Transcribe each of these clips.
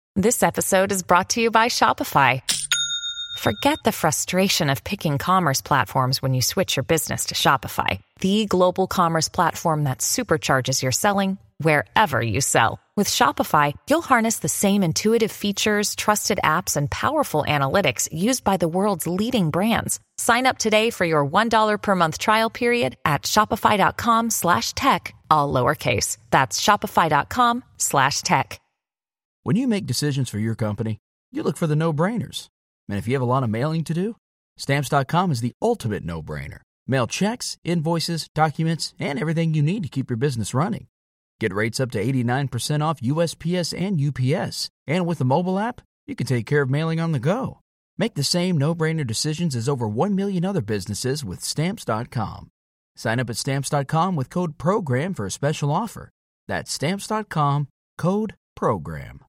This episode is brought to you by Shopify. Forget the frustration of picking commerce platforms when you switch your business to Shopify, the global commerce platform that supercharges your selling wherever you sell. With Shopify, you'll harness the same intuitive features, trusted apps, and powerful analytics used by the world's leading brands. Sign up today for your $1 per month trial period at shopify.com/tech, all lowercase. That's shopify.com/tech. When you make decisions for your company, you look for the no-brainers. And if you have a lot of mailing to do, Stamps.com is the ultimate no-brainer. Mail checks, invoices, documents, and everything you need to keep your business running. Get rates up to 89% off USPS and UPS. And with the mobile app, you can take care of mailing on the go. Make the same no-brainer decisions as over 1 million other businesses with Stamps.com. Sign up at Stamps.com with code PROGRAM for a special offer. That's Stamps.com, code PROGRAM.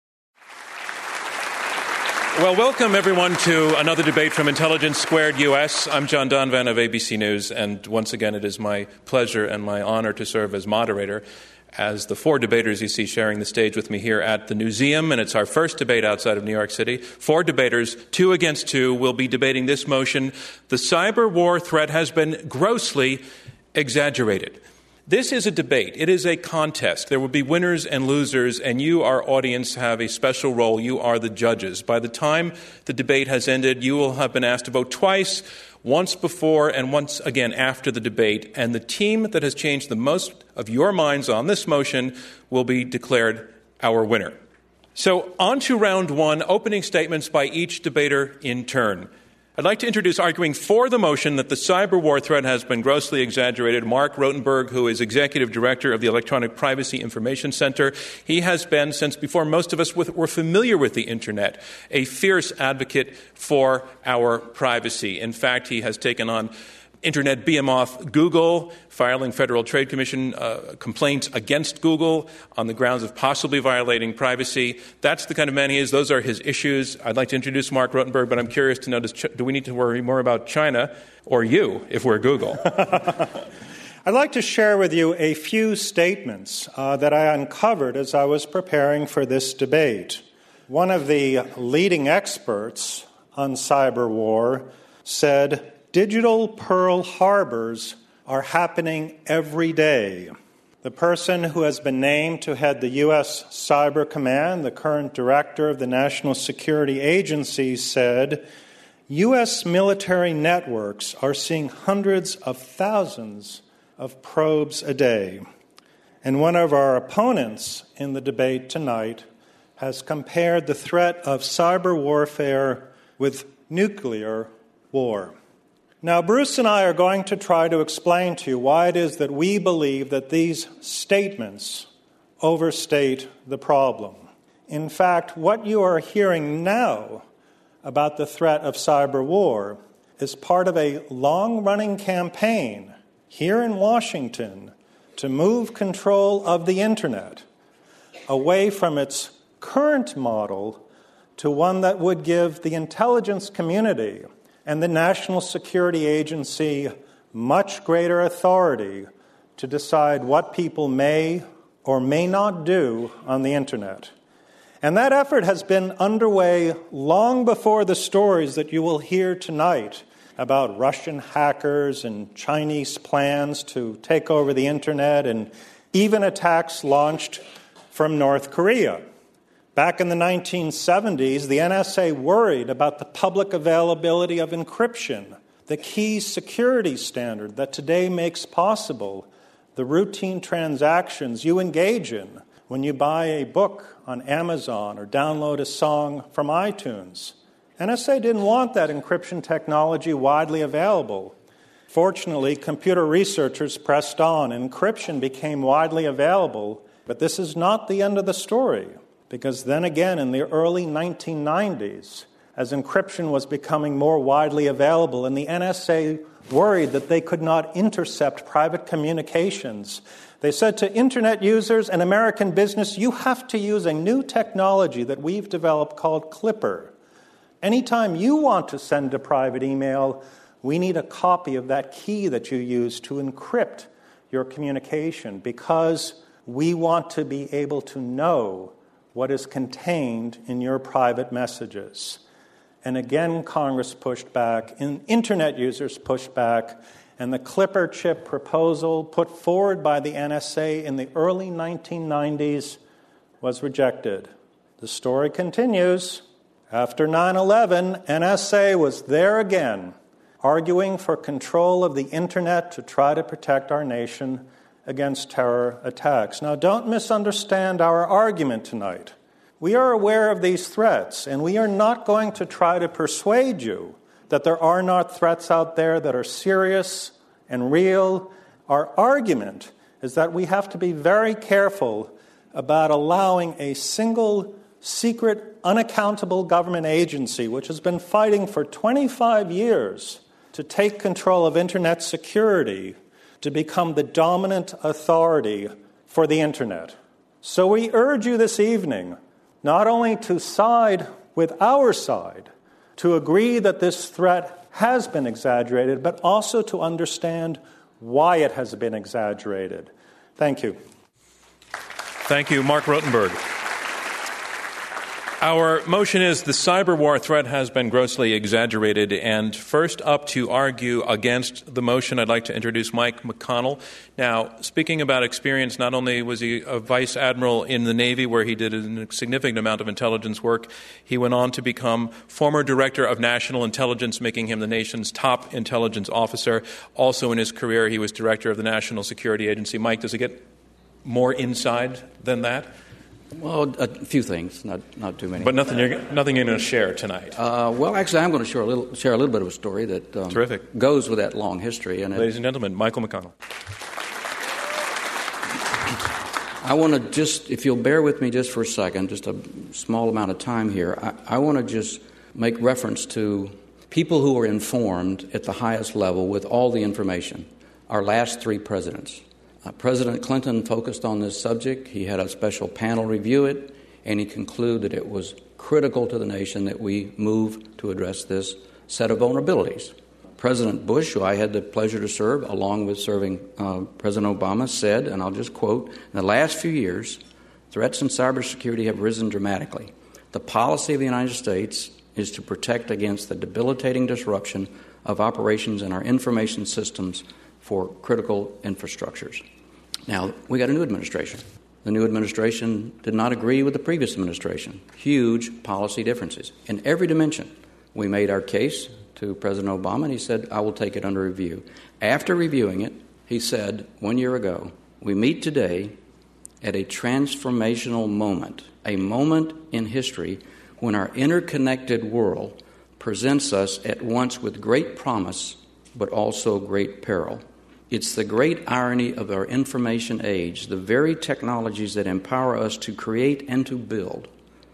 Well, welcome everyone to another debate from Intelligence Squared US. I'm John Donvan of ABC News, and once again it is my pleasure and my honor to serve as moderator as the four debaters you see sharing the stage with me here at the Newseum, and it's our first debate outside of New York City. Four debaters, 2 against 2, will be debating this motion: the cyber war threat has been grossly exaggerated. This is a debate. It is a contest. There will be winners and losers, and you, our audience, have a special role. You are the judges. By the time the debate has ended, you will have been asked to vote twice, once before and once again after the debate, and the team that has changed the most of your minds on this motion will be declared our winner. So on to round one, opening statements by each debater in turn. I'd like to introduce, arguing for the motion that the cyber war threat has been grossly exaggerated, Mark Rotenberg, who is Executive Director of the Electronic Privacy Information Center. He has been, since before most of us were familiar with the Internet, a fierce advocate for our privacy. In fact, he has taken on Internet behemoth Google, filing Federal Trade Commission complaints against Google on the grounds of possibly violating privacy. That's the kind of man he is. Those are his issues. I'd like to introduce Mark Rotenberg, but I'm curious to know, do we need to worry more about China or you if we're Google? I'd like to share with you a few statements that I uncovered as I was preparing for this debate. One of the leading experts on cyber war said, "Digital Pearl Harbors are happening every day." The person who has been named to head the U.S. Cyber Command, the current director of the National Security Agency, said, "U.S. military networks are seeing hundreds of thousands of probes a day." And one of our opponents in the debate tonight has compared the threat of cyber warfare with nuclear war. Now, Bruce and I are going to try to explain to you why it is that we believe that these statements overstate the problem. In fact, what you are hearing now about the threat of cyber war is part of a long-running campaign here in Washington to move control of the Internet away from its current model to one that would give the intelligence community and the National Security Agency much greater authority to decide what people may or may not do on the Internet. And that effort has been underway long before the stories that you will hear tonight about Russian hackers and Chinese plans to take over the Internet and even attacks launched from North Korea. Back in the 1970s, the NSA worried about the public availability of encryption, the key security standard that today makes possible the routine transactions you engage in when you buy a book on Amazon or download a song from iTunes. NSA didn't want that encryption technology widely available. Fortunately, computer researchers pressed on. Encryption became widely available, but this is not the end of the story. Because then again, in the early 1990s, as encryption was becoming more widely available and the NSA worried that they could not intercept private communications, they said to Internet users and American business, you have to use a new technology that we've developed called Clipper. Anytime you want to send a private email, we need a copy of that key that you use to encrypt your communication because we want to be able to know what is contained in your private messages. And again, Congress pushed back, and Internet users pushed back, and the Clipper chip proposal put forward by the NSA in the early 1990s was rejected. The story continues. After 9/11, NSA was there again, arguing for control of the Internet to try to protect our nation against terror attacks. Now, don't misunderstand our argument tonight. We are aware of these threats, and we are not going to try to persuade you that there are not threats out there that are serious and real. Our argument is that we have to be very careful about allowing a single, secret, unaccountable government agency, which has been fighting for 25 years to take control of Internet security, to become the dominant authority for the Internet. So we urge you this evening not only to side with our side, to agree that this threat has been exaggerated, but also to understand why it has been exaggerated. Thank you. Thank you, Mark Rotenberg. Our motion is the cyber war threat has been grossly exaggerated. And first up to argue against the motion, I'd like to introduce Mike McConnell. Now, speaking about experience, not only was he a vice admiral in the Navy where he did a significant amount of intelligence work, he went on to become former director of national intelligence, making him the nation's top intelligence officer. Also in his career, he was director of the National Security Agency. Mike, does it get more inside than that? Well, a few things, not too many. But nothing you're going to share tonight. Well, actually, I'm going to share a little bit of a story that Terrific. Goes with that long history. And ladies and gentlemen, Michael McConnell. I want to just, if you'll bear with me just for a second, just a small amount of time here, I want to just make reference to people who are informed at the highest level with all the information. Our last three presidents. President Clinton focused on this subject. He had a special panel review it, and he concluded that it was critical to the nation that we move to address this set of vulnerabilities. President Bush, who I had the pleasure to serve, along with serving President Obama, said, and I'll just quote, "In the last few years, threats in cybersecurity have risen dramatically. The policy of the United States is to protect against the debilitating disruption of operations in our information systems for critical infrastructures." Now, we got a new administration. The new administration did not agree with the previous administration. Huge policy differences in every dimension. We made our case to President Obama, and he said, "I will take it under review." After reviewing it, he said 1 year ago, "We meet today at a transformational moment, a moment in history when our interconnected world presents us at once with great promise but also great peril. It's the great irony of our information age, the very technologies that empower us to create and to build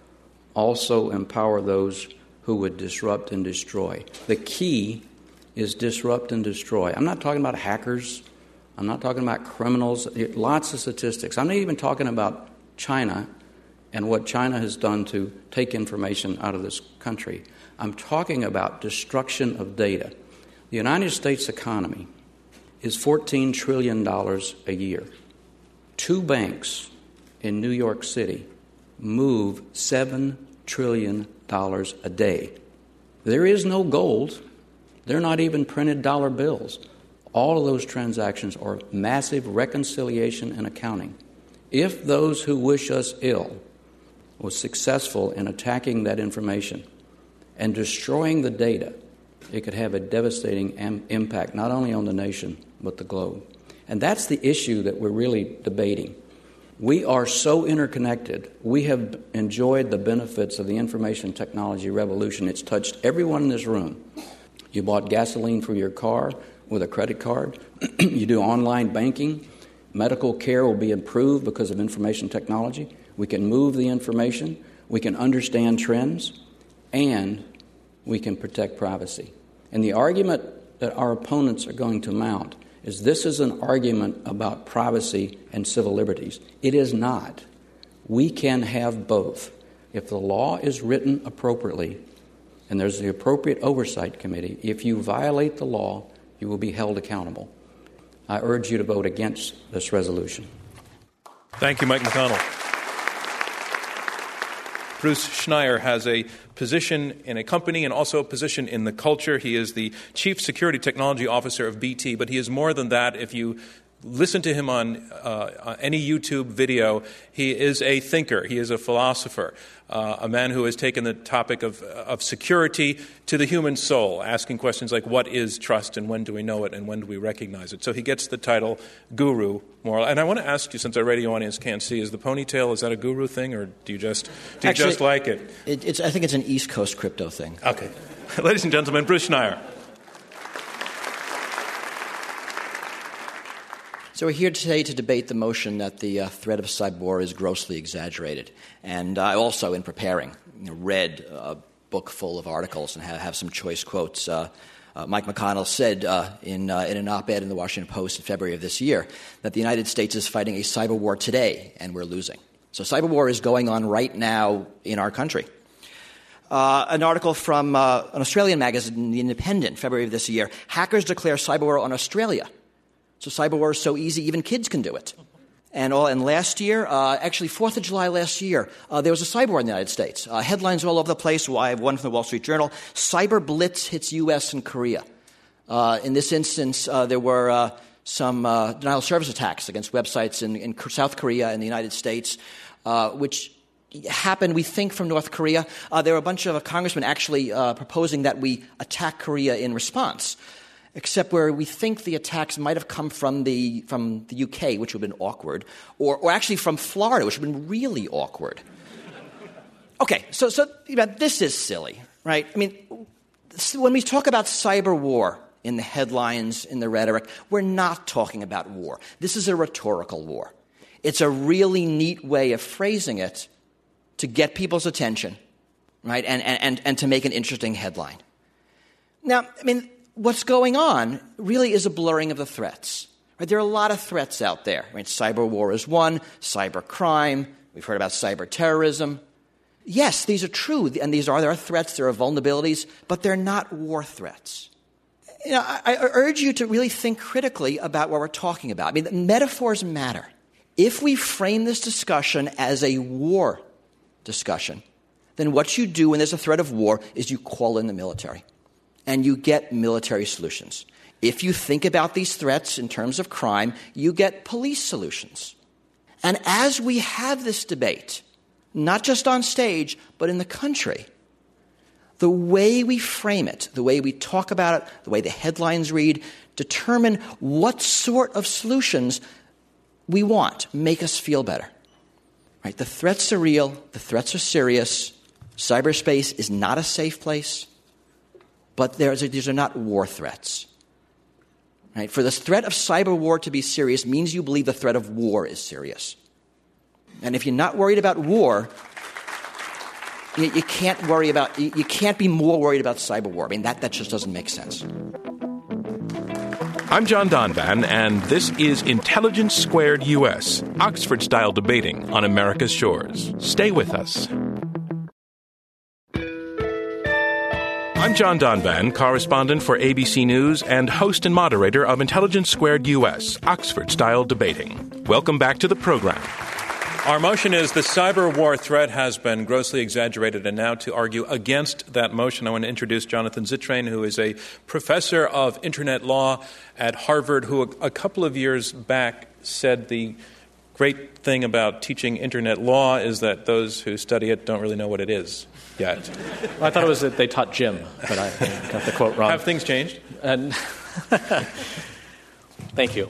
also empower those who would disrupt and destroy." The key is disrupt and destroy. I'm not talking about hackers. I'm not talking about criminals. Lots of statistics. I'm not even talking about China and what China has done to take information out of this country. I'm talking about destruction of data. The United States economy is $14 trillion a year. Two banks in New York City move $7 trillion a day. There is no gold. They're not even printed dollar bills. All of those transactions are massive reconciliation and accounting. If those who wish us ill was successful in attacking that information and destroying the data, it could have a devastating impact not only on the nation but the globe. And that's the issue that we're really debating. We are so interconnected. We have enjoyed the benefits of the information technology revolution. It's touched everyone in this room. You bought gasoline for your car with a credit card. You do online banking. Medical care will be improved because of information technology. We can move the information. We can understand trends. And we can protect privacy. And the argument that our opponents are going to mount is this is an argument about privacy and civil liberties. It is not. We can have both. If the law is written appropriately, and there's the appropriate oversight committee, if you violate the law, you will be held accountable. I urge you to vote against this resolution. Thank you, Mike McConnell. Bruce Schneier has a position in a company and also a position in the culture. He is the Chief Security Technology Officer of BT, but he is more than that. If you listen to him on any YouTube video, he is a thinker. He is a philosopher, a man who has taken the topic of security to the human soul, asking questions like what is trust and when do we know it and when do we recognize it. So he gets the title guru, more. And I want to ask you, since our radio audience can't see, is the ponytail, is that a guru thing, or do you just like it? I think it's an East Coast crypto thing. Okay. Ladies and gentlemen, Bruce Schneier. So we're here today to debate the motion that the threat of cyber war is grossly exaggerated. And I also, in preparing, read a book full of articles and have some choice quotes. Mike McConnell said in an op-ed in the Washington Post in February of this year that the United States is fighting a cyber war today, and we're losing. So cyber war is going on right now in our country. An article from an Australian magazine, The Independent, February of this year, hackers declare cyber war on Australia. So cyber war is so easy, even kids can do it. And last year, actually 4th of July last year, there was a cyber war in the United States. Headlines all over the place. I have one from the Wall Street Journal. Cyber blitz hits U.S. and Korea. In this instance, there were some denial of service attacks against websites in South Korea and the United States, which happened, we think, from North Korea. There were a bunch of congressmen actually proposing that we attack Korea in response, except where we think the attacks might have come from the UK, which would have been awkward, or actually from Florida, which would have been really awkward. Okay, so this is silly, right? I mean, when we talk about cyber war in the headlines, in the rhetoric, we're not talking about war. This is a rhetorical war. It's a really neat way of phrasing it to get people's attention, right, and to make an interesting headline. Now, I mean, what's going on really is a blurring of the threats. Right? There are a lot of threats out there. Right? Cyber war is one, cyber crime. We've heard about cyber terrorism. Yes, these are true, and there are threats, there are vulnerabilities, but they're not war threats. I urge you to really think critically about what we're talking about. I mean, metaphors matter. If we frame this discussion as a war discussion, then what you do when there's a threat of war is you call in the military. And you get military solutions. If you think about these threats in terms of crime, you get police solutions. And as we have this debate, not just on stage, but in the country, the way we frame it, the way we talk about it, the way the headlines read, determine what sort of solutions we want, make us feel better. Right? The threats are real. The threats are serious. Cyberspace is not a safe place. But these are not war threats. Right? For the threat of cyber war to be serious means you believe the threat of war is serious. And if you're not worried about war, you can't be more worried about cyber war. I mean, that just doesn't make sense. I'm John Donvan, and this is Intelligence Squared US, Oxford-style debating on America's shores. Stay with us. I'm John Donvan, correspondent for ABC News and host and moderator of Intelligence Squared US, Oxford-style debating. Welcome back to the program. Our motion is the cyber war threat has been grossly exaggerated, and now to argue against that motion, I want to introduce Jonathan Zittrain, who is a professor of Internet law at Harvard, who a couple of years back said the great thing about teaching Internet law is that those who study it don't really know what it is yet. Well, I thought it was that they taught gym, but I got the quote wrong. Have things changed? Thank you.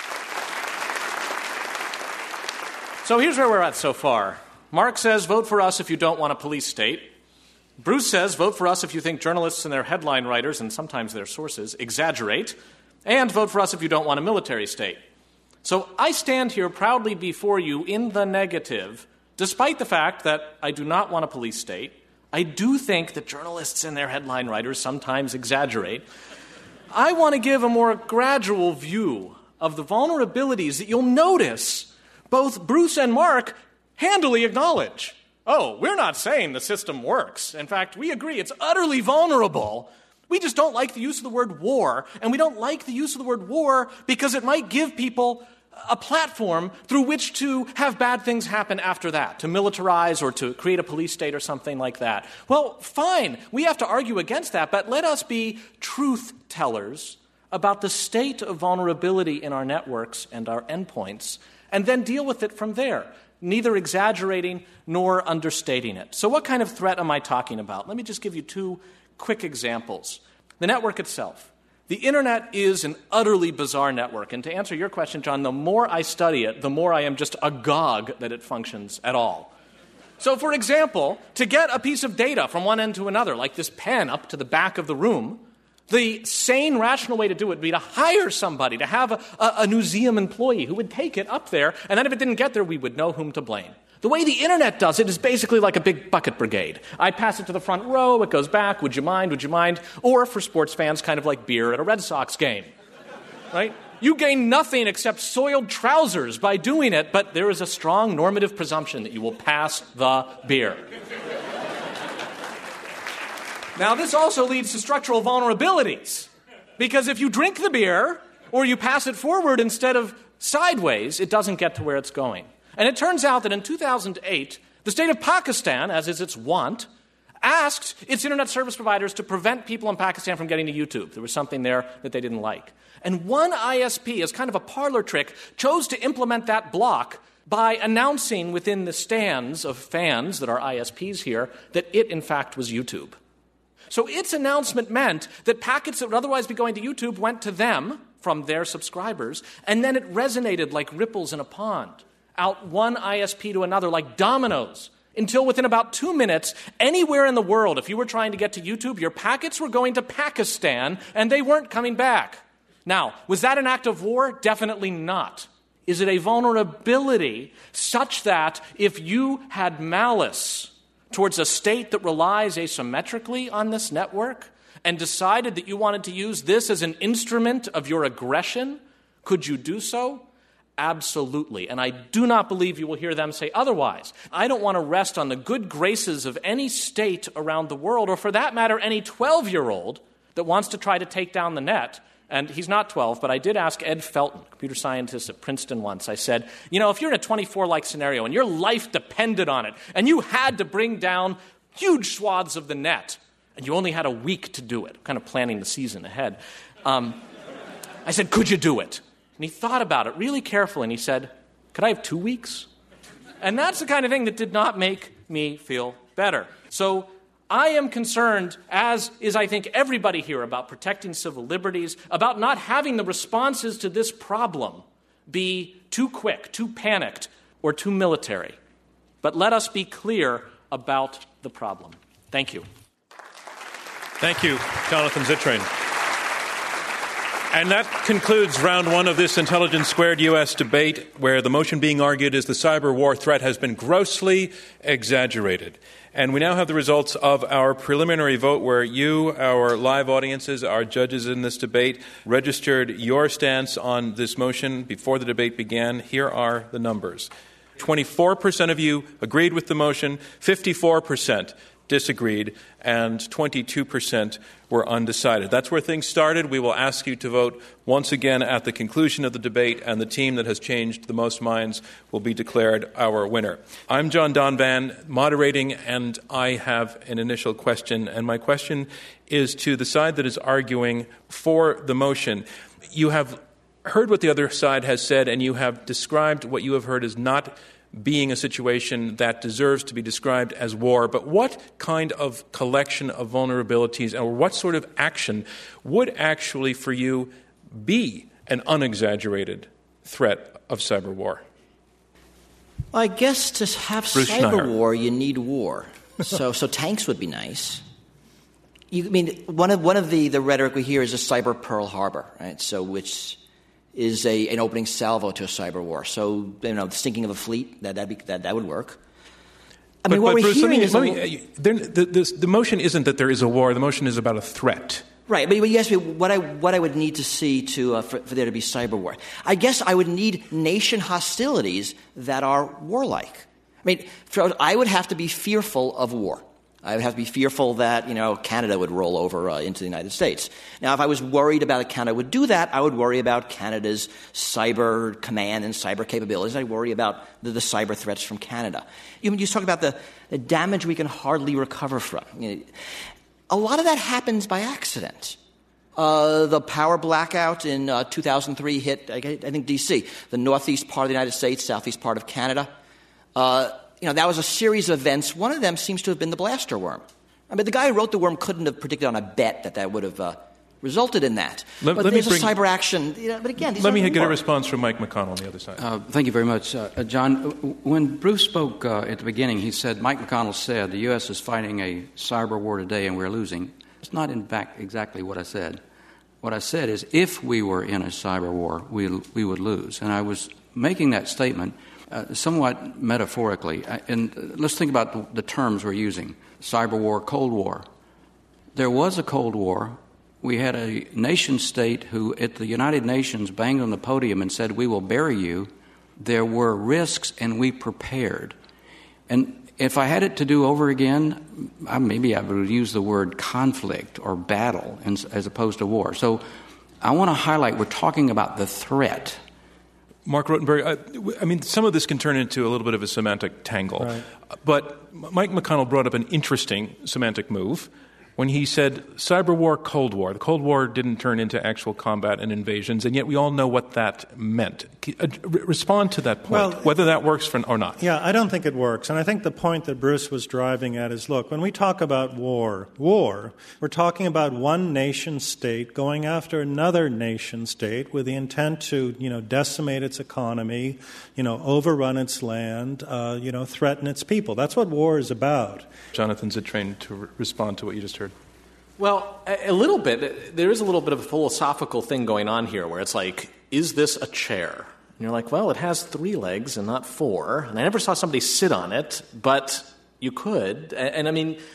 So here's where we're at so far. Mark says, vote for us if you don't want a police state. Bruce says, vote for us if you think journalists and their headline writers, and sometimes their sources, exaggerate. And vote for us if you don't want a military state. So I stand here proudly before you in the negative, despite the fact that I do not want a police state. I do think that journalists and their headline writers sometimes exaggerate. I want to give a more gradual view of the vulnerabilities that you'll notice both Bruce and Mark handily acknowledge. Oh, we're not saying the system works. In fact, we agree it's utterly vulnerable. We just don't like the use of the word war, and we don't like the use of the word war because it might give people a platform through which to have bad things happen after that, to militarize or to create a police state or something like that. Well, fine, we have to argue against that, but let us be truth tellers about the state of vulnerability in our networks and our endpoints, and then deal with it from there, neither exaggerating nor understating it. So what kind of threat am I talking about? Let me just give you two quick examples. The network itself. The Internet is an utterly bizarre network, and to answer your question, John, the more I study it, the more I am just agog that it functions at all. So, for example, to get a piece of data from one end to another, like this pen up to the back of the room, the sane, rational way to do it would be to hire somebody, to have a museum employee who would take it up there, and then if it didn't get there, we would know whom to blame. The way the Internet does it is basically like a big bucket brigade. I pass it to the front row, it goes back, would you mind, would you mind? Or for sports fans, kind of like beer at a Red Sox game, right? You gain nothing except soiled trousers by doing it, but there is a strong normative presumption that you will pass the beer. Now, this also leads to structural vulnerabilities, because if you drink the beer or you pass it forward instead of sideways, it doesn't get to where it's going. And it turns out that in 2008, the state of Pakistan, as is its wont, asked its Internet service providers to prevent people in Pakistan from getting to YouTube. There was something there that they didn't like. And one ISP, as kind of a parlor trick, chose to implement that block by announcing within the stands of fans that are ISPs here that it, in fact, was YouTube. So its announcement meant that packets that would otherwise be going to YouTube went to them from their subscribers, and then it resonated like ripples in a pond, out one ISP to another like dominoes, until within about 2 minutes, anywhere in the world, if you were trying to get to YouTube, your packets were going to Pakistan, and they weren't coming back. Now, was that an act of war? Definitely not. Is it a vulnerability such that if you had malice towards a state that relies asymmetrically on this network and decided that you wanted to use this as an instrument of your aggression, could you do so? Absolutely. And I do not believe you will hear them say otherwise. I don't want to rest on the good graces of any state around the world, or for that matter, any 12-year-old that wants to try to take down the net. And he's not 12, but I did ask Ed Felton, computer scientist at Princeton once. I said, if you're in a 24-like scenario and your life depended on it, and you had to bring down huge swaths of the net, and you only had a week to do it, kind of planning the season ahead, I said, could you do it? And he thought about it really carefully, and he said, could I have 2 weeks? And that's the kind of thing that did not make me feel better. So I am concerned, as is I think everybody here, about protecting civil liberties, about not having the responses to this problem be too quick, too panicked, or too military. But let us be clear about the problem. Thank you. Thank you, Jonathan Zittrain. And that concludes round one of this Intelligence Squared U.S. debate, where the motion being argued is the cyber war threat has been grossly exaggerated. And we now have the results of our preliminary vote, where you, our live audiences, our judges in this debate, registered your stance on this motion before the debate began. Here are the numbers. 24% of you agreed with the motion, 54% disagreed, and 22% were undecided. That's where things started. We will ask you to vote once again at the conclusion of the debate, and the team that has changed the most minds will be declared our winner. I'm John Donvan, moderating, and I have an initial question, and my question is to the side that is arguing for the motion. You have heard what the other side has said, and you have described what you have heard as not being a situation that deserves to be described as war. But what kind of collection of vulnerabilities, or what sort of action would actually for you be an unexaggerated threat of cyber war? Well, I guess to have Bruce cyber Schneier. war, you need war. So tanks would be nice. One of the rhetoric we hear is a cyber Pearl Harbor, right? So which is an opening salvo to a cyber war. So, the sinking of a fleet, that would work. What we're Bruce, hearing is the motion isn't that there is a war. The motion is about a threat. Right, but you asked me what I would need to see for there to be cyber war. I guess I would need nation hostilities that are warlike. I would have to be fearful of war. I would have to be fearful that, Canada would roll over into the United States. Now, if I was worried about how Canada would do that, I would worry about Canada's cyber command and cyber capabilities. I'd worry about the cyber threats from Canada. You talk about the damage we can hardly recover from. A lot of that happens by accident. The power blackout in 2003 hit, I think, D.C., the northeast part of the United States, southeast part of Canada. That was a series of events. One of them seems to have been the blaster worm. I mean, the guy who wrote the worm couldn't have predicted on a bet that would have resulted in that. But there's a cyber action. But again, let me get a response from Mike McConnell on the other side. Thank you very much. John, when Bruce spoke at the beginning, he said, Mike McConnell said, the U.S. is fighting a cyber war today and we're losing. It's not, in fact, exactly what I said. What I said is if we were in a cyber war, we would lose. And I was making that statement somewhat metaphorically. And let's think about the terms we're using. Cyber war, Cold War. There was a Cold War. We had a nation-state who at the United Nations banged on the podium and said, we will bury you. There were risks and we prepared. And if I had it to do over again, maybe I would use the word conflict or battle as opposed to war. So I want to highlight we're talking about the threat. Mark Rotenberg, some of this can turn into a little bit of a semantic tangle. Right. But Mike McConnell brought up an interesting semantic move when he said cyber war, Cold War. The Cold War didn't turn into actual combat and invasions, and yet we all know what that meant. Respond to that point, whether that works or not. Yeah, I don't think it works. And I think the point that Bruce was driving at is, look, when we talk about war, we're talking about one nation state going after another nation state with the intent to, decimate its economy, overrun its land, threaten its people. That's what war is about. Jonathan Zittrain, to respond to what you just heard. Well, a little bit. There is a little bit of a philosophical thing going on here where it's like, is this a chair? And you're like, well, it has 3 legs and not 4. And I never saw somebody sit on it, but you could. And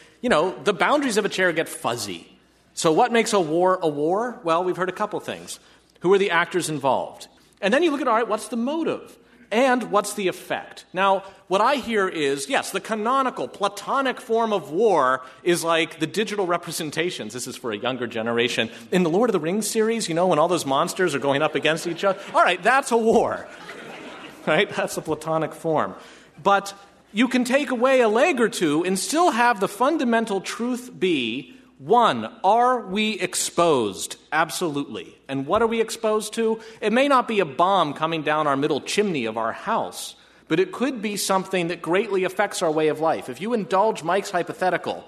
the boundaries of a chair get fuzzy. So what makes a war a war? Well, we've heard a couple things. Who are the actors involved? And then you look at, all right, what's the motive? And what's the effect? Now, what I hear is, yes, the canonical, Platonic form of war is like the digital representations. This is for a younger generation. In the Lord of the Rings series, when all those monsters are going up against each other, all right, that's a war. Right? That's the Platonic form. But you can take away a leg or two and still have the fundamental truth be, 1, are we exposed? Absolutely. And what are we exposed to? It may not be a bomb coming down our middle chimney of our house, but it could be something that greatly affects our way of life. If you indulge Mike's hypothetical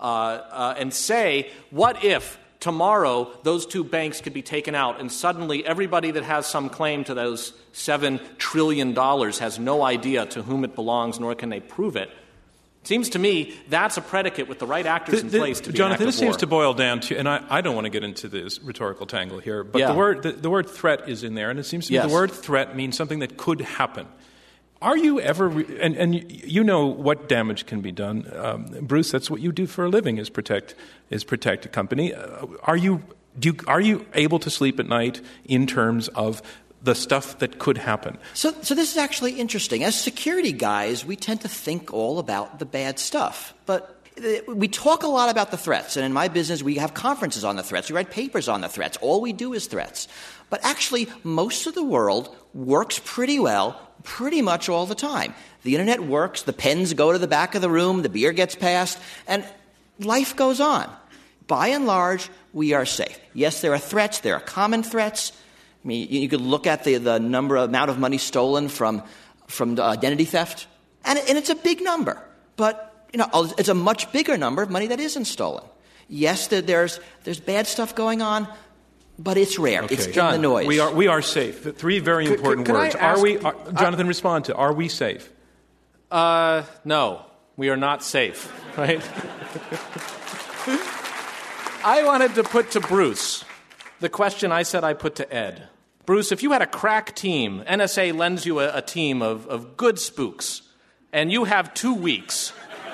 and say, what if tomorrow those 2 banks could be taken out and suddenly everybody that has some claim to those $7 trillion has no idea to whom it belongs, nor can they prove it. Seems to me that's a predicate with the right actors in place to be Jonathan, an act of this seems war. to boil down to, and I don't want to get into this rhetorical tangle here, but the word threat is in there, and it seems to me the word threat means something that could happen. Are you ever, and you know what damage can be done, Bruce? That's what you do for a living, is protect a company. Are you able to sleep at night in terms of the stuff that could happen? So this is actually interesting. As security guys, we tend to think all about the bad stuff. But we talk a lot about the threats. And in my business, we have conferences on the threats. We write papers on the threats. All we do is threats. But actually, most of the world works pretty well pretty much all the time. The Internet works. The pens go to the back of the room. The beer gets passed. And life goes on. By and large, we are safe. Yes, there are threats. There are common threats. I mean, you could look at the amount of money stolen from identity theft, and it's a big number. But it's a much bigger number of money that isn't stolen. Yes, there's bad stuff going on, but it's rare. Okay. It's John, in the noise. We are safe. 3 very important words. Jonathan, respond to. Are we safe? No, we are not safe. Right? I wanted to put to Bruce the question I said I put to Ed. Bruce, if you had a crack team, NSA lends you a team of good spooks, and you have 2 weeks.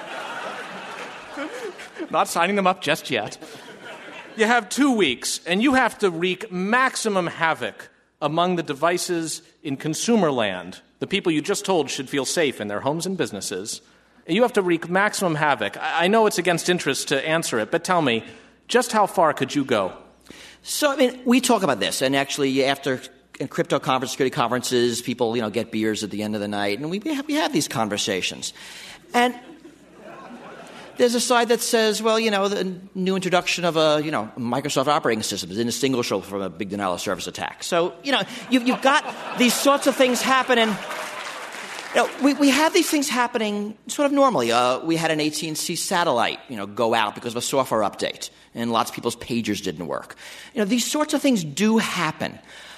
Not signing them up just yet. You have 2 weeks, and you have to wreak maximum havoc among the devices in consumer land, the people you just told should feel safe in their homes and businesses. You have to wreak maximum havoc. I know it's against interest to answer it, but tell me, just how far could you go? So, we talk about this, and actually after crypto conference, security conferences, people, get beers at the end of the night, and we have these conversations. And there's a side that says, well, the new introduction of a Microsoft operating system is indistinguishable from a big denial of service attack. So, you've got these sorts of things happening. We have these things happening sort of normally. We had an AT&T satellite, go out because of a software update, and lots of people's pagers didn't work. These sorts of things do happen.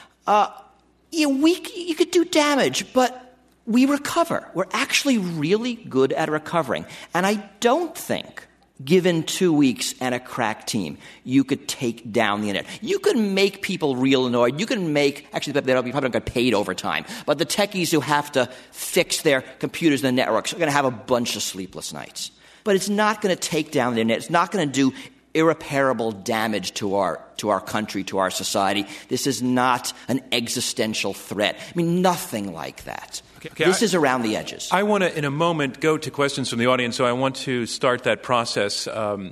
You could do damage, but we recover. We're actually really good at recovering. And I don't think, given 2 weeks and a crack team, you could take down the internet. You could make people real annoyed. You can make, actually, they probably don't get paid overtime, but the techies who have to fix their computers and the networks are going to have a bunch of sleepless nights. But it's not going to take down the internet. It's not going to do irreparable damage to our country, to our society. This is not an existential threat. Nothing like that. Okay, this is around the edges. I want to, in a moment, go to questions from the audience, so I want to start that process.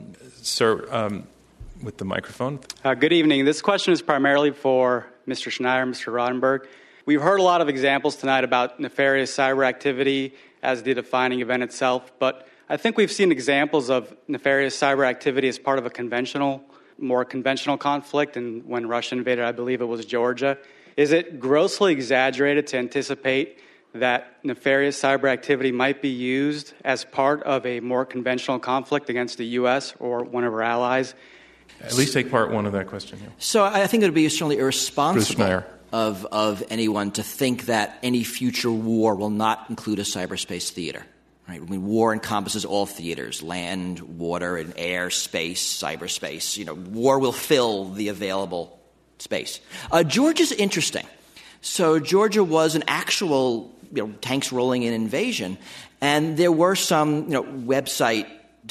Sir, with the microphone. Good evening. This question is primarily for Mr. Schneier and Mr. Rodenberg. We've heard a lot of examples tonight about nefarious cyber activity as the defining event itself, but I think we've seen examples of nefarious cyber activity as part of a more conventional conflict, and when Russia invaded, I believe it was Georgia. Is it grossly exaggerated to anticipate that nefarious cyber activity might be used as part of a more conventional conflict against the U.S. or one of our allies? At least take part one of that question. Yeah. So I think it would be certainly irresponsible of anyone to think that any future war will not include a cyberspace theater. Right? War encompasses all theaters: land, water, and air, space, cyberspace. War will fill the available space. Georgia's interesting. So Georgia was an actual tanks rolling in invasion, and there were some website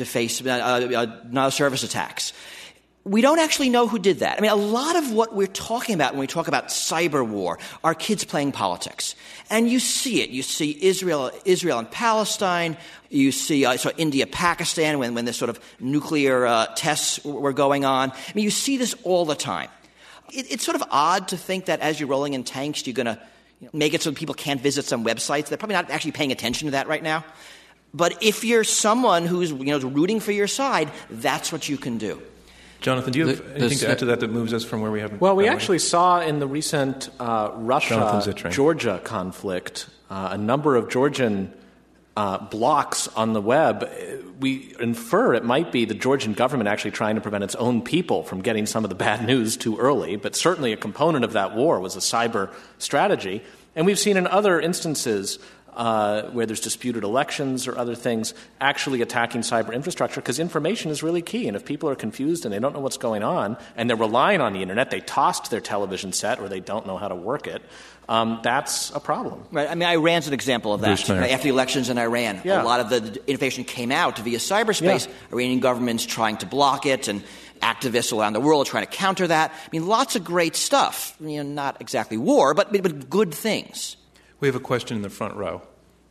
service attacks. We don't actually know who did that. A lot of what we're talking about when we talk about cyber war are kids playing politics. And you see it. You see Israel and Palestine. You see India, Pakistan, when the sort of nuclear tests were going on. You see this all the time. It's sort of odd to think that as you're rolling in tanks, you're going to make it so people can't visit some websites. They're probably not actually paying attention to that right now. But if you're someone who's rooting for your side, that's what you can do. Jonathan, do you have anything to add to that moves us from where we haven't? Well, we actually saw in the recent Russia-Georgia conflict a number of Georgian blocks on the web. We infer it might be the Georgian government actually trying to prevent its own people from getting some of the bad news too early, but certainly a component of that war was a cyber strategy. And we've seen in other instances where there's disputed elections or other things, actually attacking cyber infrastructure, because information is really key. And if people are confused and they don't know what's going on and they're relying on the internet, they tossed their television set or they don't know how to work it, that's a problem. Right. Iran's an example of that. After the elections in Iran, a lot of the information came out via cyberspace. Yeah. Iranian government's trying to block it, and activists around the world are trying to counter that. Lots of great stuff. Not exactly war, but good things. We have a question in the front row.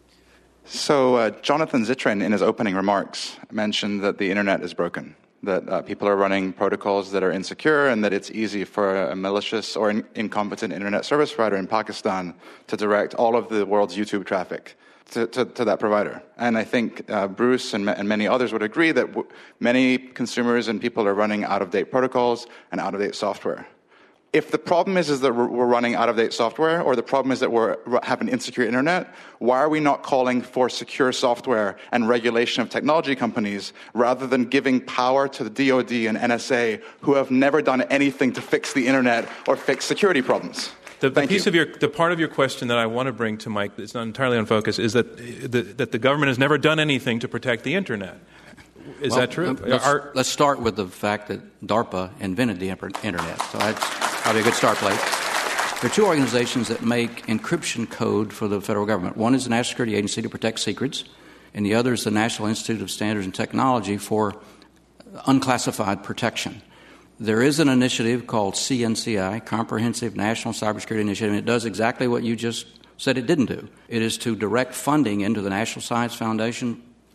So Jonathan Zittrain, in his opening remarks, mentioned that the internet is broken, that people are running protocols that are insecure, and that it's easy for a malicious or incompetent internet service provider in Pakistan to direct all of the world's YouTube traffic to that provider. And I think Bruce and many others would agree that many consumers and people are running out-of-date protocols and out-of-date software. If the problem is that we're running out-of-date software, or the problem is that we have an insecure internet, why are we not calling for secure software and regulation of technology companies rather than giving power to the DoD and NSA, who have never done anything to fix the internet or fix security problems? The part of your question that I want to bring to Mike, that's not entirely on focus, is that the government has never done anything to protect the internet. Is that true? Let's start with the fact that DARPA invented the internet. So that's probably a good start place. There are two organizations that make encryption code for the federal government. One is the National Security Agency to protect secrets, and the other is the National Institute of Standards and Technology for unclassified protection. There is an initiative called CNCI, Comprehensive National Cybersecurity Initiative, and it does exactly what you just said it didn't do. It is to direct funding into the National Science Foundation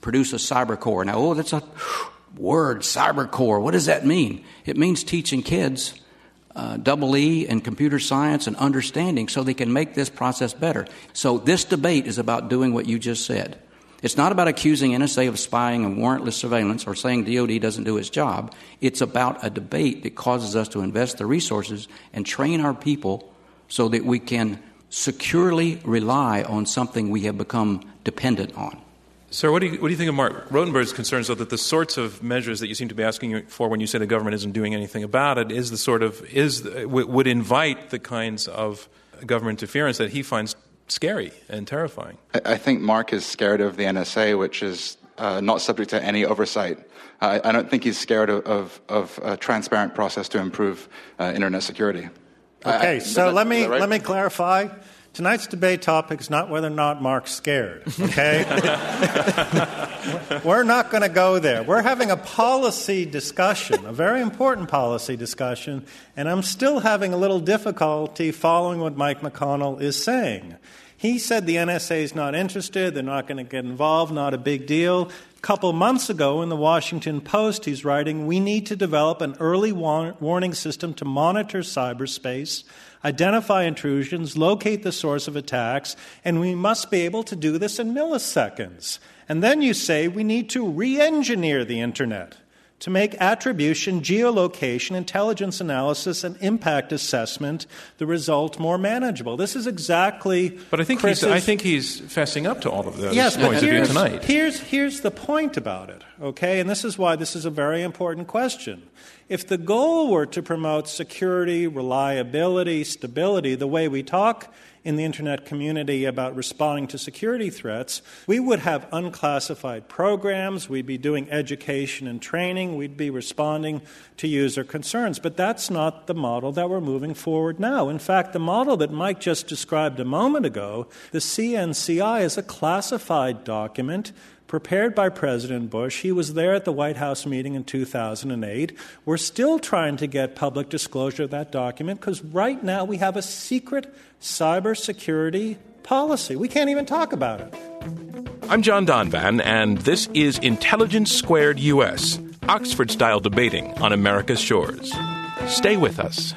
produce a cyber core. Now, that's a word, cyber core. What does that mean? It means teaching kids EE and computer science and understanding so they can make this process better. So this debate is about doing what you just said. It's not about accusing NSA of spying and warrantless surveillance or saying DOD doesn't do its job. It's about a debate that causes us to invest the resources and train our people so that we can securely rely on something we have become dependent on. Sir, what do you think of Mark Rotenberg's concerns, though, that the sorts of measures that you seem to be asking for when you say the government isn't doing anything about it would invite the kinds of government interference that he finds scary and terrifying? I think Mark is scared of the NSA, which is not subject to any oversight. I don't think he's scared of a transparent process to improve internet security. Okay, so let me clarify. Tonight's debate topic is not whether or not Mark's scared, okay? We're not going to go there. We're having a policy discussion, a very important policy discussion, and I'm still having a little difficulty following what Mike McConnell is saying. He said the NSA is not interested, they're not going to get involved, not a big deal. A couple months ago in the Washington Post, he's writing, we need to develop an early warning system to monitor cyberspace, identify intrusions, locate the source of attacks, and we must be able to do this in milliseconds. And then you say we need to re-engineer the Internet to make attribution, geolocation, intelligence analysis, and impact assessment the result more manageable. This is exactly. But I think he's fessing up to all of those yes, points of view tonight. Here's the point about it, okay? And this is why this is a very important question. If the goal were to promote security, reliability, stability, the way we talk in the Internet community about responding to security threats, we would have unclassified programs, we'd be doing education and training, we'd be responding to user concerns. But that's not the model that we're moving forward now. In fact, the model that Mike just described a moment ago, the CNCI, is a classified document prepared by President Bush. He was there at the White House meeting in 2008. We're still trying to get public disclosure of that document because right now we have a secret cybersecurity policy. We can't even talk about it. I'm John Donvan, and this is Intelligence Squared US, Oxford-style debating on America's shores. Stay with us.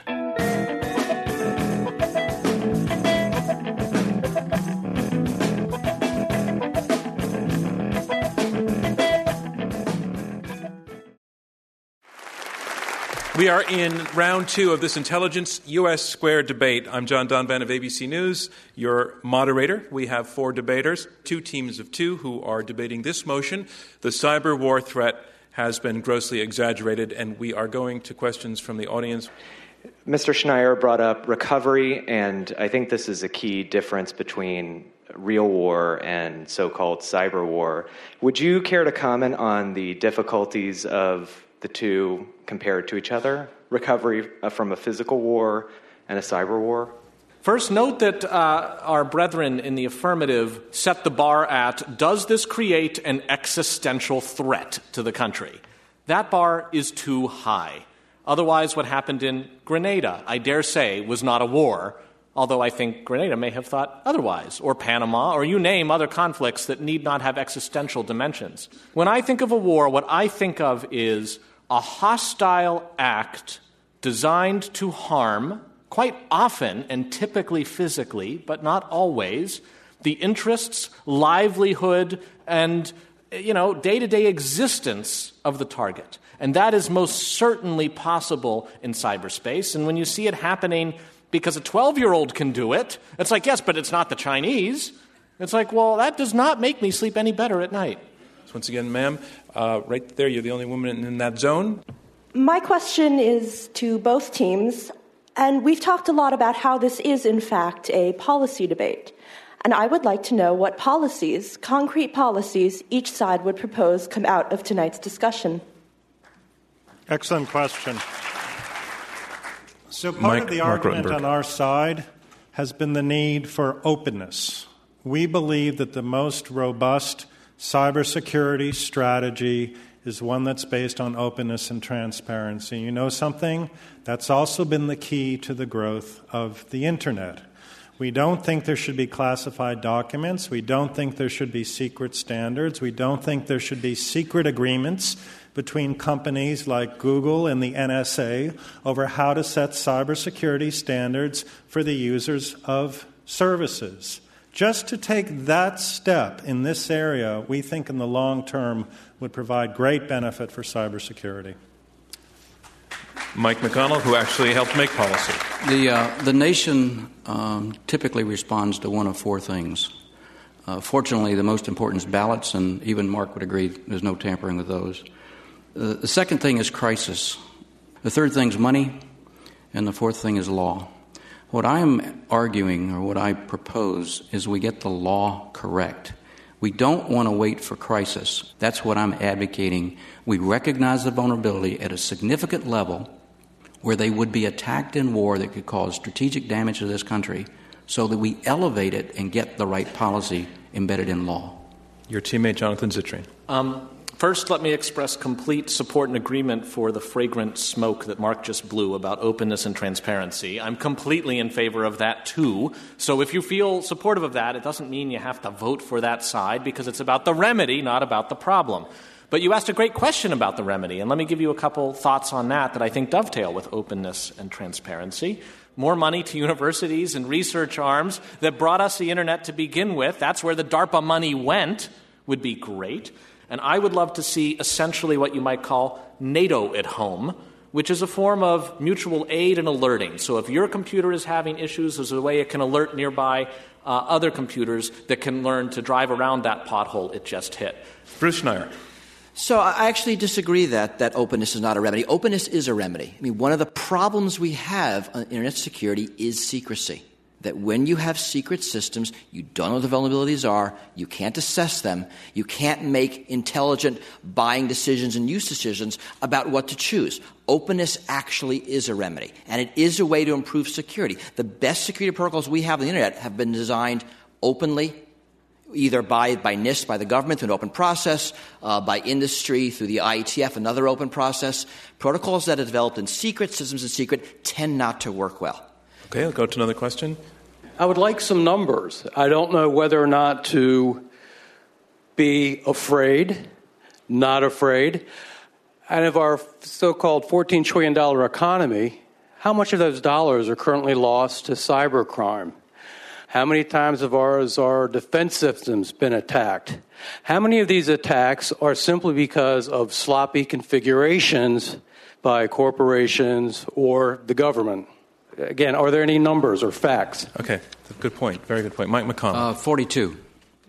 We are in round two of this Intelligence US Squared debate. I'm John Donvan of ABC News, your moderator. We have four debaters, two teams of two, who are debating this motion. The cyber war threat has been grossly exaggerated, and we are going to questions from the audience. Mr. Schneier brought up recovery, and I think this is a key difference between real war and so-called cyber war. Would you care to comment on the difficulties of the two compared to each other, recovery from a physical war and a cyber war? First, note that our brethren in the affirmative set the bar at, does this create an existential threat to the country? That bar is too high. Otherwise, what happened in Grenada, I dare say, was not a war, although I think Grenada may have thought otherwise, or Panama, or you name other conflicts that need not have existential dimensions. When I think of a war, what I think of is a hostile act designed to harm, quite often and typically physically, but not always, the interests, livelihood, and, day-to-day existence of the target. And that is most certainly possible in cyberspace. And when you see it happening because a 12-year-old can do it, it's like, yes, but it's not the Chinese. It's like, well, that does not make me sleep any better at night. So once again, ma'am, right there, you're the only woman in that zone. My question is to both teams, and we've talked a lot about how this is, in fact, a policy debate. And I would like to know what policies, concrete policies, each side would propose come out of tonight's discussion. Excellent question. So part of the argument on our side has been the need for openness. We believe that the most robust cybersecurity strategy is one that's based on openness and transparency. You know something? That's also been the key to the growth of the Internet. We don't think there should be classified documents. We don't think there should be secret standards. We don't think there should be secret agreements between companies like Google and the NSA over how to set cybersecurity standards for the users of services. Just to take that step in this area, we think in the long term would provide great benefit for cybersecurity. Mike McConnell, who actually helped make policy. The nation typically responds to one of four things. Fortunately, the most important is ballots, and even Mark would agree there's no tampering with those. The second thing is crisis. The third thing is money, and the fourth thing is law. What I am arguing, or what I propose, is we get the law correct. We don't want to wait for crisis. That's what I'm advocating. We recognize the vulnerability at a significant level where they would be attacked in war that could cause strategic damage to this country, so that we elevate it and get the right policy embedded in law. Your teammate, Jonathan Zittrain. First, let me express complete support and agreement for the fragrant smoke that Mark just blew about openness and transparency. I'm completely in favor of that, too. So if you feel supportive of that, it doesn't mean you have to vote for that side, because it's about the remedy, not about the problem. But you asked a great question about the remedy, and let me give you a couple thoughts on that I think dovetail with openness and transparency. More money to universities and research arms that brought us the Internet to begin with. That's where the DARPA money went, would be great. And I would love to see essentially what you might call NATO at home, which is a form of mutual aid and alerting. So if your computer is having issues, there's a way it can alert nearby other computers that can learn to drive around that pothole it just hit. Bruce Schneier. So I actually disagree that openness is not a remedy. Openness is a remedy. I mean, one of the problems we have on Internet security is secrecy. That when you have secret systems, you don't know what the vulnerabilities are, you can't assess them, you can't make intelligent buying decisions and use decisions about what to choose. Openness actually is a remedy, and it is a way to improve security. The best security protocols we have on the Internet have been designed openly, either by NIST, by the government, through an open process, by industry, through the IETF, another open process. Protocols that are developed in secret, systems in secret, tend not to work well. Okay, I'll go to another question. I would like some numbers. I don't know whether or not to be afraid, not afraid. Out of our so-called $14 trillion economy, how much of those dollars are currently lost to cybercrime? How many times have our defense systems been attacked? How many of these attacks are simply because of sloppy configurations by corporations or the government? Again, are there any numbers or facts? Okay, good point. Very good point. Mike McConnell. 42.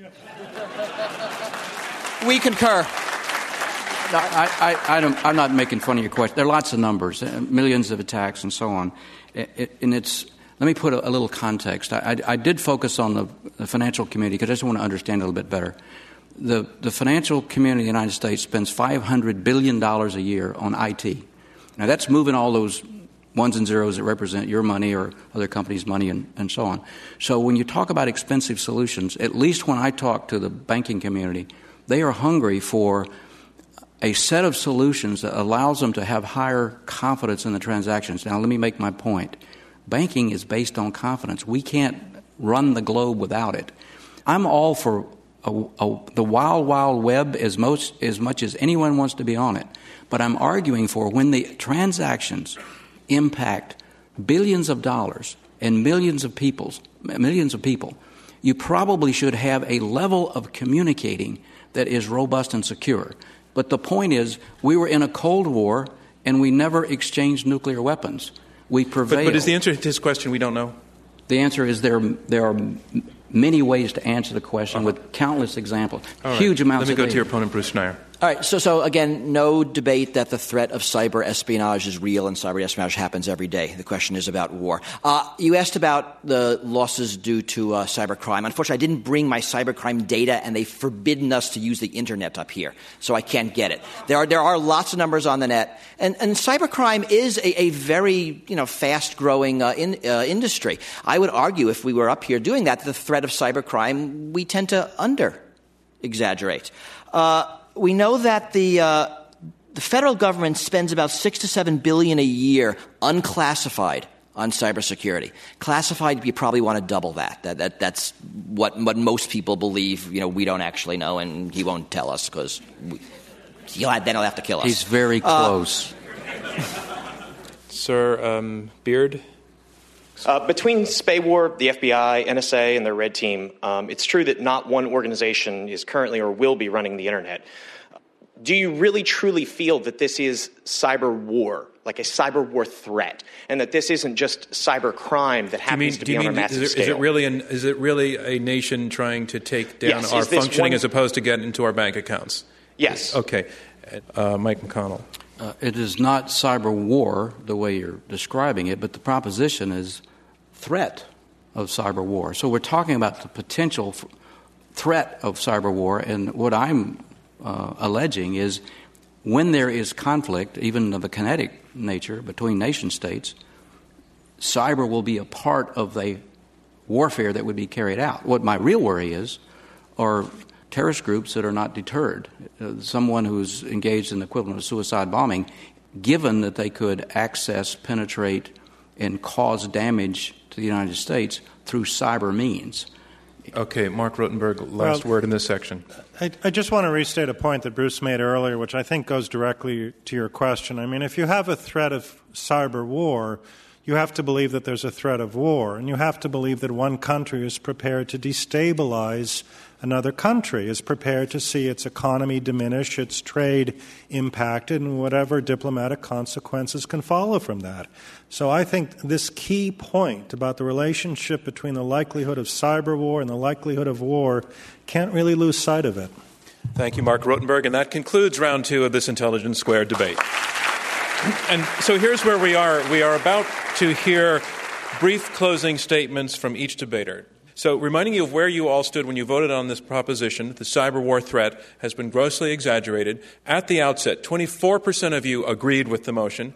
We concur. No, I'm not making fun of your question. There are lots of numbers, millions of attacks and so on. Let me put a little context. I did focus on the financial community because I just want to understand it a little bit better. The financial community in the United States spends $500 billion a year on IT. Now, that's moving all those ones and zeros that represent your money or other companies' money and so on. So when you talk about expensive solutions, at least when I talk to the banking community, they are hungry for a set of solutions that allows them to have higher confidence in the transactions. Now, let me make my point. Banking is based on confidence. We can't run the globe without it. I'm all for the wild, wild web as much as anyone wants to be on it. But I'm arguing for when the transactions impact billions of dollars and millions of people, you probably should have a level of communicating that is robust and secure. But the point is, we were in a Cold War and we never exchanged nuclear weapons. We prevailed. But is the answer to his question we don't know? The answer is there are many ways to answer the question with countless examples. Right. Huge amounts of data. Let me go to your opponent, Bruce Schneier. All right, so again, no debate that the threat of cyber espionage is real and cyber espionage happens every day. The question is about war. You asked about the losses due to cybercrime. Unfortunately, I didn't bring my cybercrime data, and they've forbidden us to use the Internet up here, so I can't get it. There are lots of numbers on the net, and cybercrime is a very fast-growing industry. I would argue if we were up here doing that, the threat of cybercrime, we tend to under-exaggerate. We know that the federal government spends about $6 to $7 billion a year unclassified on cybersecurity. Classified, you probably want to double that. That's what most people believe. We don't actually know, and he won't tell us because then he'll have to kill us. He's very close. Sir Beard? Between SPAWAR, the FBI, NSA, and their red team, it's true that not one organization is currently or will be running the Internet. Do you really truly feel that this is cyber war, like a cyber war threat, and that this isn't just cyber crime that happens to be on a massive scale? Is it really a nation trying to take down our functioning as opposed to get into our bank accounts? Yes. Okay. Mike McConnell. It is not cyber war the way you're describing it, but the proposition is threat of cyber war. So we're talking about the potential threat of cyber war, and what I'm alleging is when there is conflict, even of a kinetic nature, between nation states, cyber will be a part of the warfare that would be carried out. What my real worry is are terrorist groups that are not deterred. Someone who's engaged in the equivalent of suicide bombing, given that they could access, penetrate, and cause damage to the United States through cyber means. Okay, Mark Rotenberg, last word in this section. I just want to restate a point that Bruce made earlier, which I think goes directly to your question. I mean, if you have a threat of cyber war, you have to believe that there's a threat of war, and you have to believe that one country is prepared to destabilize another country, is prepared to see its economy diminish, its trade impacted, and whatever diplomatic consequences can follow from that. So I think this key point about the relationship between the likelihood of cyber war and the likelihood of war can't really lose sight of it. Thank you, Mark Rotenberg. And that concludes round 2 of this Intelligence Squared debate. And so here's where we are. We are about to hear brief closing statements from each debater. So reminding you of where you all stood when you voted on this proposition, the cyber war threat has been grossly exaggerated. At the outset, 24% of you agreed with the motion,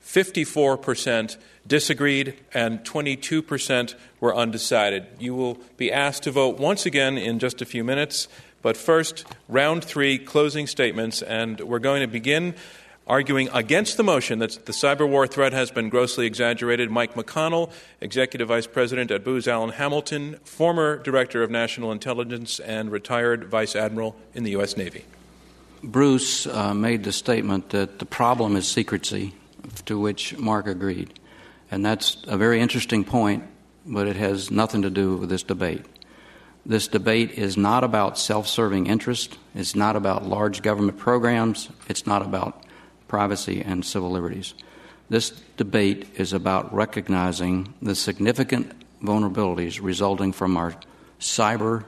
54% disagreed, and 22% were undecided. You will be asked to vote once again in just a few minutes. But first, round 3, closing statements, and we're going to begin arguing against the motion that the cyber war threat has been grossly exaggerated. Mike McConnell, Executive Vice President at Booz Allen Hamilton, former Director of National Intelligence and retired Vice Admiral in the U.S. Navy. Bruce made the statement that the problem is secrecy, to which Mark agreed. And that's a very interesting point, but it has nothing to do with this debate. This debate is not about self-serving interest. It's not about large government programs. It's not about privacy and civil liberties. This debate is about recognizing the significant vulnerabilities resulting from our cyber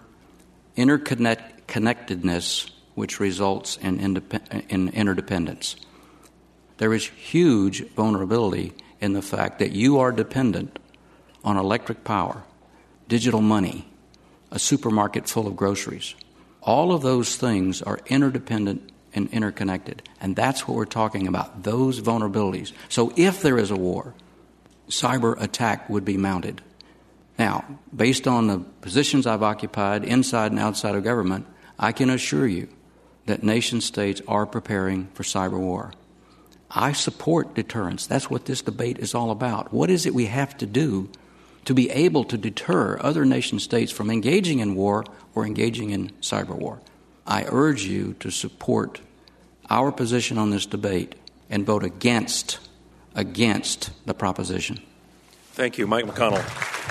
interconnectedness, which results in interdependence. There is huge vulnerability in the fact that you are dependent on electric power, digital money, a supermarket full of groceries. All of those things are interdependent and interconnected. And that's what we're talking about, those vulnerabilities. So if there is a war, cyber attack would be mounted. Now, based on the positions I've occupied inside and outside of government, I can assure you that nation states are preparing for cyber war. I support deterrence. That's what this debate is all about. What is it we have to do to be able to deter other nation states from engaging in war or engaging in cyber war? I urge you to support our position on this debate and vote against the proposition. Thank you, Mike McConnell.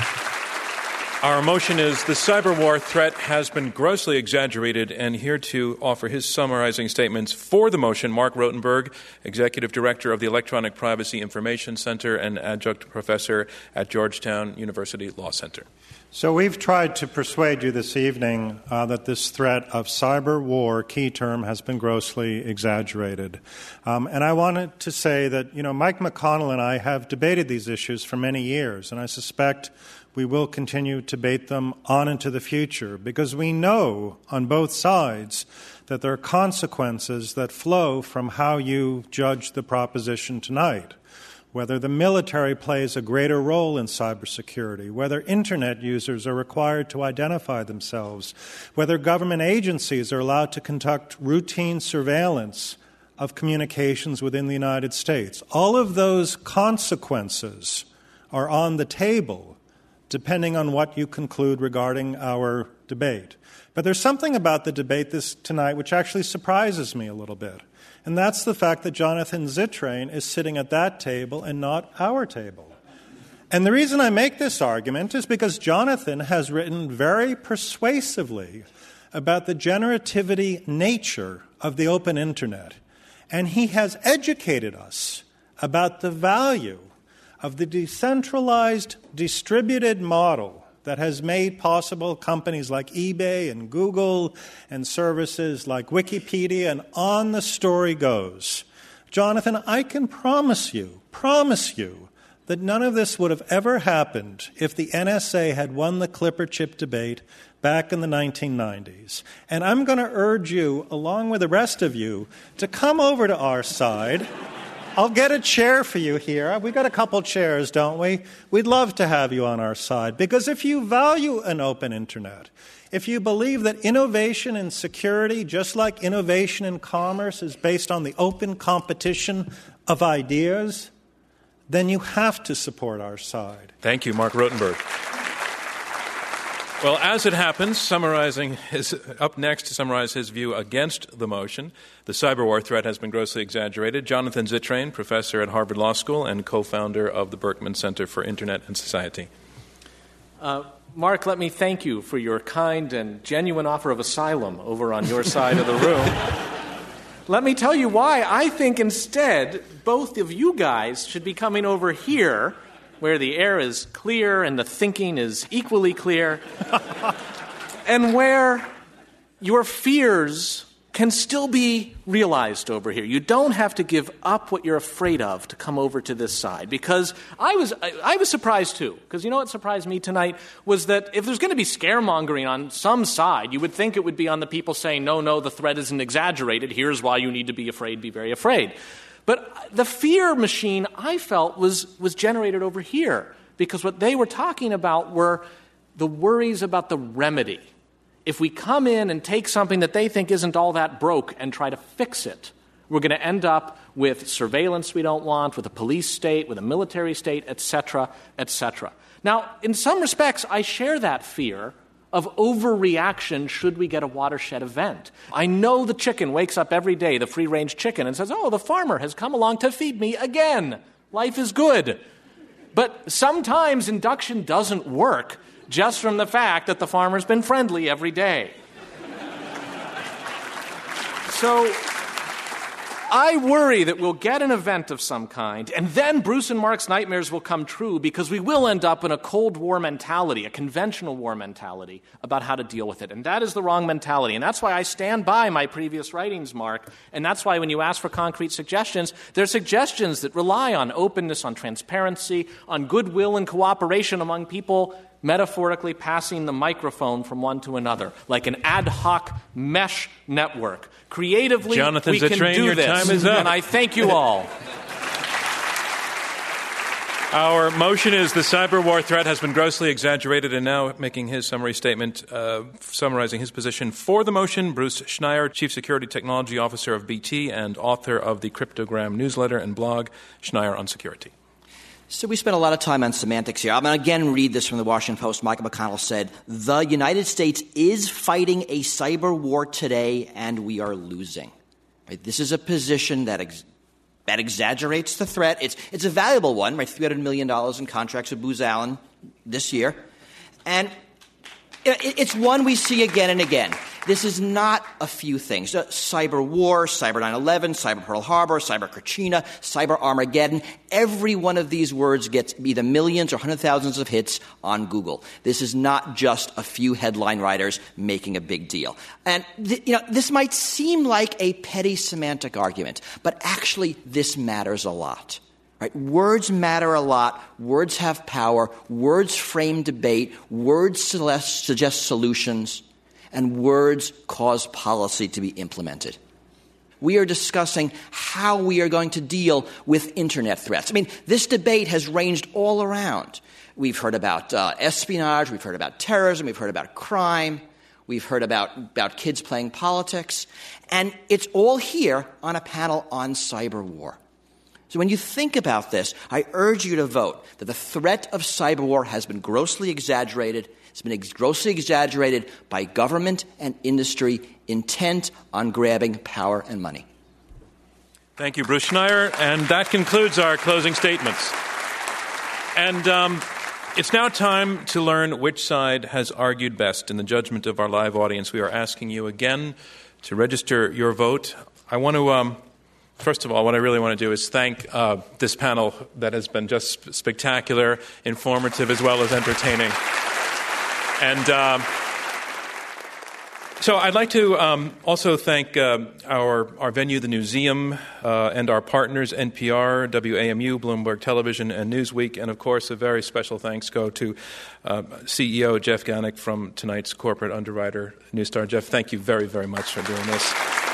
Our motion is the cyber war threat has been grossly exaggerated, and here to offer his summarizing statements for the motion, Mark Rotenberg, Executive Director of the Electronic Privacy Information Center and Adjunct Professor at Georgetown University Law Center. So we've tried to persuade you this evening that this threat of cyber war, key term, has been grossly exaggerated. And I wanted to say that, Mike McConnell and I have debated these issues for many years, and I suspect we will continue to debate them on into the future because we know on both sides that there are consequences that flow from how you judge the proposition tonight. Whether the military plays a greater role in cybersecurity, whether Internet users are required to identify themselves, whether government agencies are allowed to conduct routine surveillance of communications within the United States. All of those consequences are on the table, depending on what you conclude regarding our debate. But there's something about the debate tonight which actually surprises me a little bit, and that's the fact that Jonathan Zittrain is sitting at that table and not our table. And the reason I make this argument is because Jonathan has written very persuasively about the generativity nature of the open internet, and he has educated us about the value of the decentralized, distributed model that has made possible companies like eBay and Google and services like Wikipedia, and on the story goes. Jonathan, I can promise you that none of this would have ever happened if the NSA had won the Clipper chip debate back in the 1990s. And I'm going to urge you, along with the rest of you, to come over to our side. I'll get a chair for you here. We've got a couple chairs, don't we? We'd love to have you on our side, because if you value an open internet, if you believe that innovation in security, just like innovation in commerce, is based on the open competition of ideas, then you have to support our side. Thank you, Mark Rotenberg. Well, as it happens, up next to summarize his view against the motion, the cyber war threat has been grossly exaggerated, Jonathan Zittrain, professor at Harvard Law School and co-founder of the Berkman Center for Internet and Society. Mark, let me thank you for your kind and genuine offer of asylum over on your side of the room. Let me tell you why I think instead both of you guys should be coming over here, where the air is clear and the thinking is equally clear, and where your fears can still be realized over here. You don't have to give up what you're afraid of to come over to this side. Because I was surprised too. Because you know what surprised me tonight was that if there's going to be scaremongering on some side, you would think it would be on the people saying, no, the threat isn't exaggerated. Here's why you need to be afraid, be very afraid. But the fear machine, I felt, was generated over here. Because what they were talking about were the worries about the remedy. If we come in and take something that they think isn't all that broke and try to fix it, we're going to end up with surveillance we don't want, with a police state, with a military state, et cetera, et cetera. Now, in some respects, I share that fear of overreaction should we get a watershed event. I know the chicken wakes up every day, the free-range chicken, and says, oh, the farmer has come along to feed me again. Life is good. But sometimes induction doesn't work just from the fact that the farmer's been friendly every day. So I worry that we'll get an event of some kind, and then Bruce and Mark's nightmares will come true because we will end up in a Cold War mentality, a conventional war mentality, about how to deal with it. And that is the wrong mentality. And that's why I stand by my previous writings, Mark. And that's why when you ask for concrete suggestions, they're suggestions that rely on openness, on transparency, on goodwill and cooperation among people, metaphorically passing the microphone from one to another, like an ad hoc mesh network. Creatively, Jonathan we can Zittrain, do your this, time is up. And I thank you all. Our motion is the cyber war threat has been grossly exaggerated, and now making his summary statement, summarizing his position for the motion, Bruce Schneier, Chief Security Technology Officer of BT and author of the Cryptogram newsletter and blog, Schneier on Security. So we spent a lot of time on semantics here. I'm going to again read this from the Washington Post. Michael McConnell said, "The United States is fighting a cyber war today, and we are losing." Right? This is a position that exaggerates the threat. It's a valuable one, right? $300 million in contracts with Booz Allen this year. And it's one we see again and again. This is not a few things. Cyber war, cyber 9/11, cyber Pearl Harbor, cyber Katrina, cyber Armageddon. Every one of these words gets either millions or hundred thousands of hits on Google. This is not just a few headline writers making a big deal. And this might seem like a petty semantic argument, but actually this matters a lot. Right? Words matter a lot. Words have power. Words frame debate. Words suggest solutions. And words cause policy to be implemented. We are discussing how we are going to deal with Internet threats. I mean, this debate has ranged all around. We've heard about espionage. We've heard about terrorism. We've heard about crime. We've heard about kids playing politics. And it's all here on a panel on cyber war. So when you think about this, I urge you to vote that the threat of cyber war has been grossly exaggerated. It's been grossly exaggerated by government and industry intent on grabbing power and money. Thank you, Bruce Schneier. And that concludes our closing statements. And it's now time to learn which side has argued best. In the judgment of our live audience, we are asking you again to register your vote. I want to, first of all, what I really want to do is thank this panel that has been just spectacular, informative, as well as entertaining. And so I'd like to also thank our venue, the Newseum, and our partners, NPR, WAMU, Bloomberg Television, and Newsweek. And, of course, a very special thanks go to CEO Jeff Gannick from tonight's corporate underwriter, Newstar. Jeff, thank you very, very much for doing this.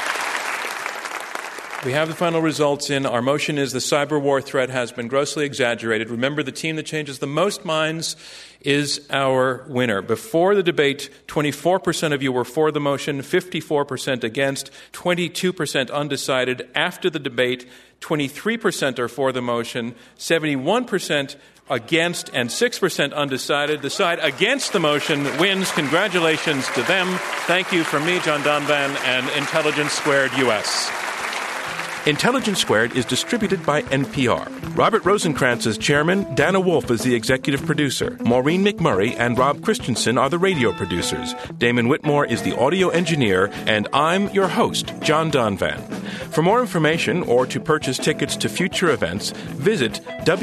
We have the final results in. Our motion is the cyber war threat has been grossly exaggerated. Remember, the team that changes the most minds is our winner. Before the debate, 24% of you were for the motion, 54% against, 22% undecided. After the debate, 23% are for the motion, 71% against, and 6% undecided. The side against the motion wins. Congratulations to them. Thank you from me, John Donvan, and Intelligence Squared US. Intelligence Squared is distributed by NPR. Robert Rosenkranz is chairman, Dana Wolf is the executive producer. Maureen McMurray and Rob Christensen are the radio producers. Damon Whitmore is the audio engineer, and I'm your host, John Donvan. For more information or to purchase tickets to future events, visit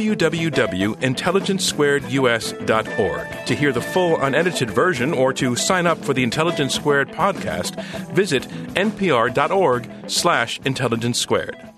www.intelligencesquaredus.org. To hear the full unedited version or to sign up for the Intelligence Squared podcast, visit npr.org/intelligencesquared.